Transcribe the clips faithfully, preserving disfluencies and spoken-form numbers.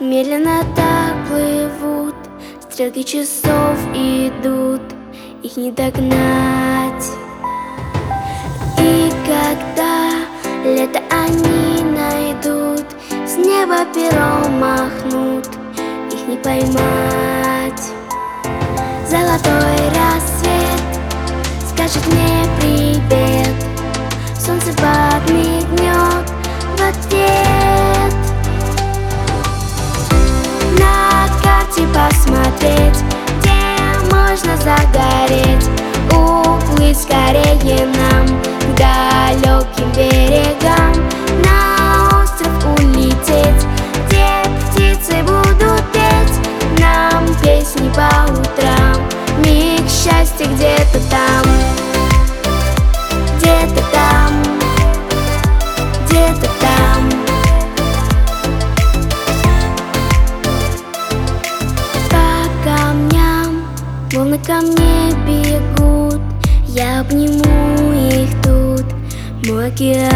Медленно так плывут, стрелки часов идут, их не догнать. И когда лето они найдут, с неба пером махнут, их не поймать. Золотой рассвет скажет мне привет, солнце подмигнет в ответ. На карте посмотреть, где можно загореть, уплыть скорее нам к далеким берегам, на остров улететь, где птицы будут петь нам песни по утрам. Миг счастья где-то там, где-то там, где-то там. По камням волны ко мне бегут, я обниму их тут, мой океан.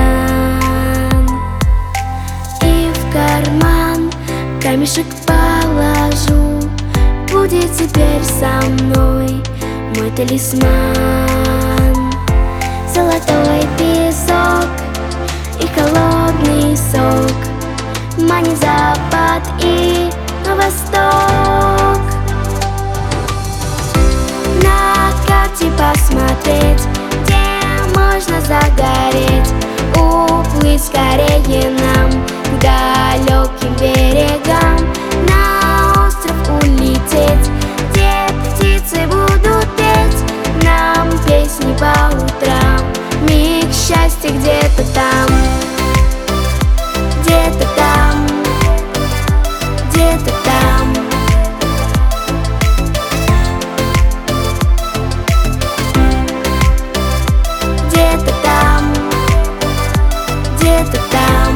И в карман камешек положу, будет теперь со мной мой талисман. Золотой песок и холодный сок манит запад и восток. На карте посмотреть, где можно загореть, уплыть скорее нам к далеким берегам, на остров улететь, где птицы будут петь нам песни по утрам. Миг счастья где-то там, где-то там, где-то там. Где-то там, где-то там.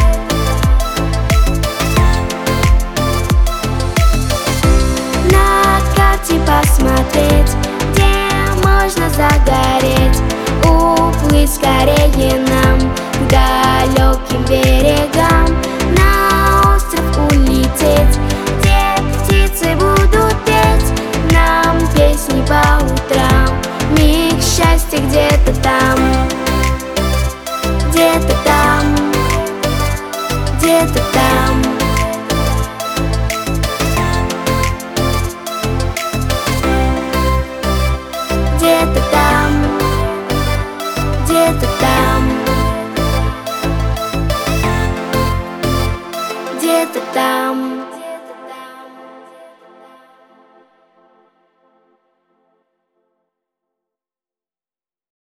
На карте посмотреть, где можно загореть, уплыть скорее нам к далеким берегам, на остров улететь, где птицы будут петь нам песни по утрам. Миг счастья где-то там, где-то там, где-то там. Где-то там, где-то там, где-то там.